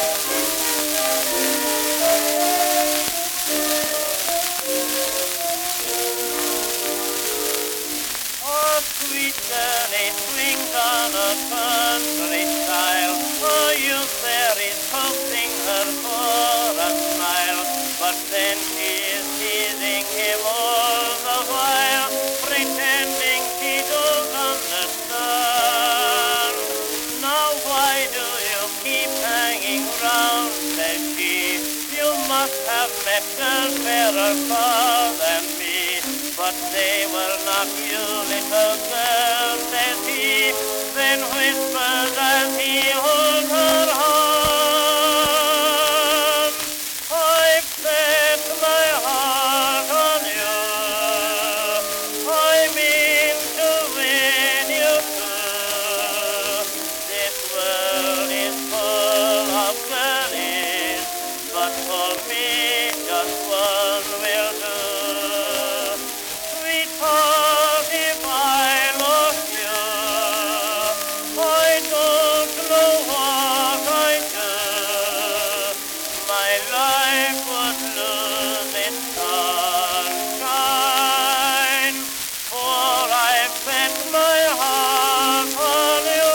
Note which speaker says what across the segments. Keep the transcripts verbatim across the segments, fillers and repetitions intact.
Speaker 1: Oh, sweet girlie swings on a country style. Oh, youth there is coaxing her for a smile, but then she is teasing him all the while, pretending she don't understand. Now why do you keep hanging round, says she. You must have met girls fairer far than me. But they were not you, little girl, says he, then whispers as he holds her hand. I've set my heart on you. I mean to win you too. This world is full of girlies, but for me just one will do. Sweetheart, if I lost you, I don't know what I'd do. My life would lose its sunshine, for I've set my heart on you.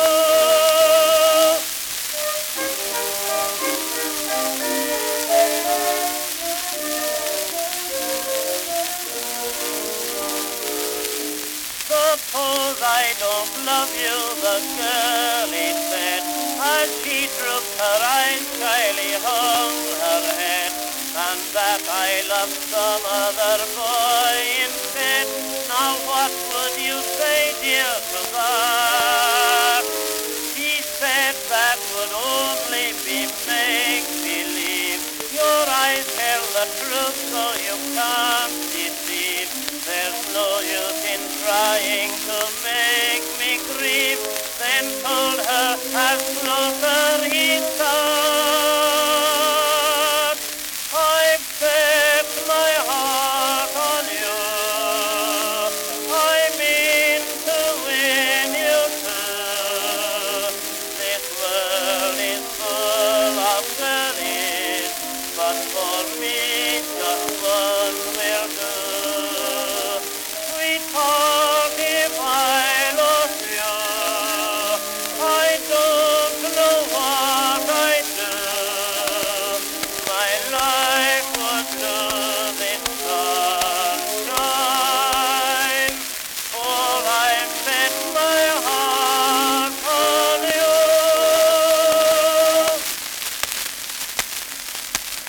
Speaker 1: Suppose I don't love you, the girlie said, as she drooped her eyes, shyly hung her head, and that I love some other boy instead. Now what would you say, dear, to that? She said that would only be make-believe. Your eyes tell the truth, so you can't deceive. There's no use in trying to make me grieve. Then told her as close